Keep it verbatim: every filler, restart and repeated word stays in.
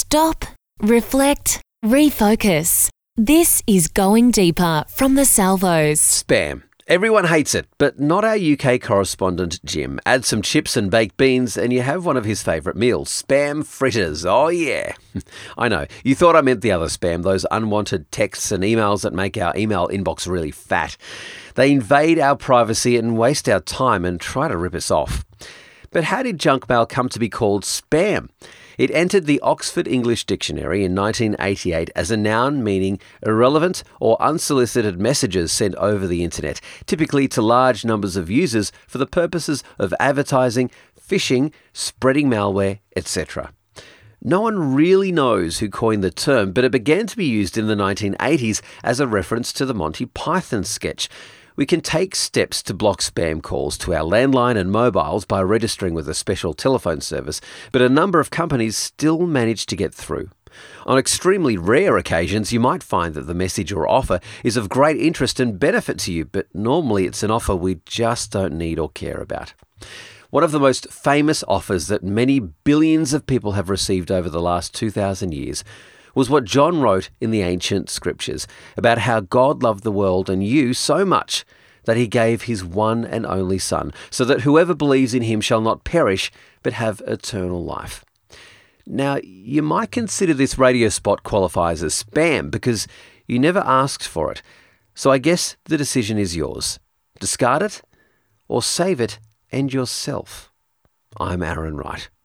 Stop, reflect, refocus. This is Going Deeper from the Salvos. Spam. Everyone hates it, but not our U K correspondent Jim. Add some chips and baked beans and you have one of his favourite meals, spam fritters. Oh yeah. I know, you thought I meant the other spam, those unwanted texts and emails that make our email inbox really fat. They invade our privacy and waste our time and try to rip us off. But how did junk mail come to be called spam? It entered the Oxford English Dictionary in nineteen eighty-eight as a noun meaning irrelevant or unsolicited messages sent over the internet, typically to large numbers of users for the purposes of advertising, phishing, spreading malware, et cetera. No one really knows who coined the term, but it began to be used in the nineteen eighties as a reference to the Monty Python sketch. We can take steps to block spam calls to our landline and mobiles by registering with a special telephone service, but a number of companies still manage to get through. On extremely rare occasions, you might find that the message or offer is of great interest and benefit to you, but normally it's an offer we just don't need or care about. One of the most famous offers that many billions of people have received over the last two thousand years was what John wrote in the ancient scriptures about how God loved the world and you so much that he gave his one and only Son, so that whoever believes in him shall not perish but have eternal life. Now, you might consider this radio spot qualifies as spam because you never asked for it. So I guess the decision is yours. Discard it or save it and yourself. I'm Aaron Wright.